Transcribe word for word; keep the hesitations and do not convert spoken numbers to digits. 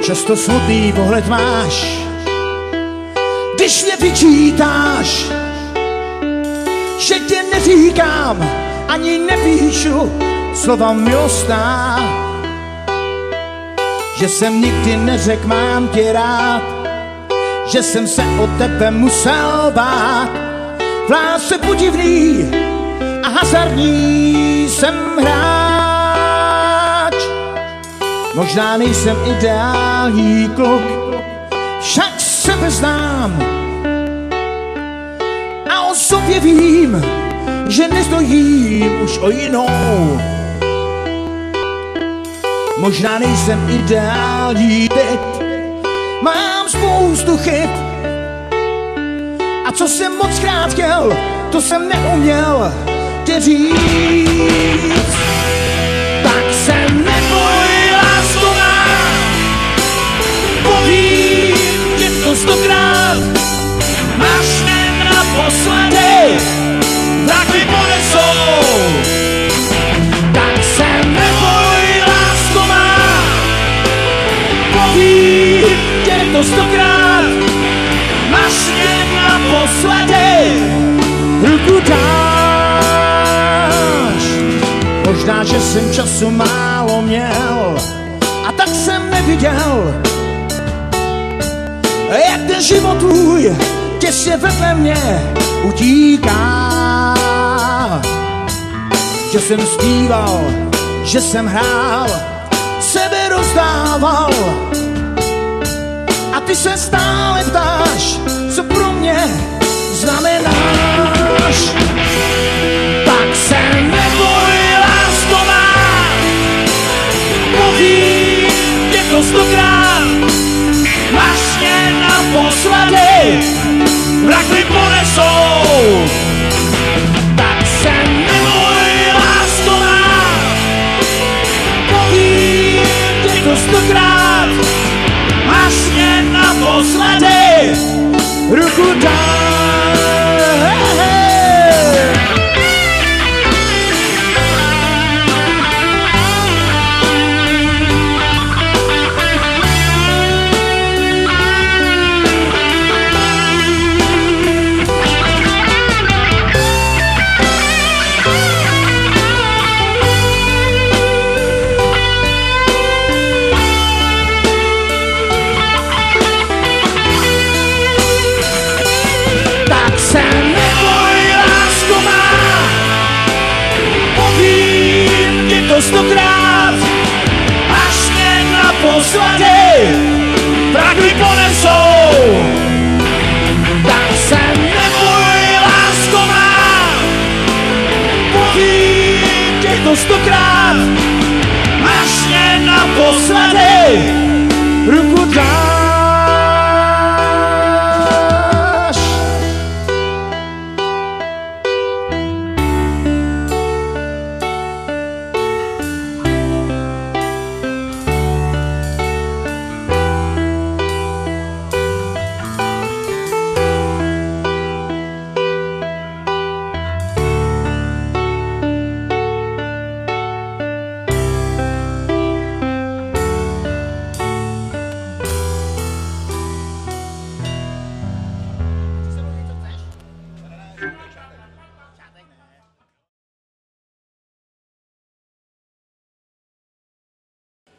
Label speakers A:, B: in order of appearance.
A: Často smutný pohled máš, když mě vyčítáš, že tě neříkám, ani nepíšu slova milostná, že jsem nikdy neřekl mám tě rád, že jsem se o tebe musel bát. V lásce podivný a hazardní jsem hráč. Možná nejsem ideální kluk, však sebe znám a o sobě vím, že nestojím už o jinou. Možná nejsem ideální teď, mám spoustu chyb a co jsem moc krát chtěl, to jsem neuměl tě říct. Tak se neboj, lásko má, povím ti to stokrát, máš mě naposledy, tak mi ponesou. Tak se neboj, lásko má, povím ti to stokrát, máš mě naposledy, ruku dáš. Možná, že jsem času málo měl a tak jsem neviděl, jak ten život tvůj těsně vedle mě utíká. Že jsem zpíval, že jsem hrál, sebe rozdával a ty se stále ptáš, co pro mě znamenáš. Tak se neboj, lásko má, povím tě to stokrát, máš mě naposledy, vrak mi ponesou. Tak se neboj, lásko má, povím tě to stokrát, máš mě naposledy, ruku dám. Se neboj, lásko má, povím ti to stokrát, až mě naposledy vrak mi ponesou. Tak se neboj, lásko má, povím ti to stokrát, až mě naposledy ruku dám.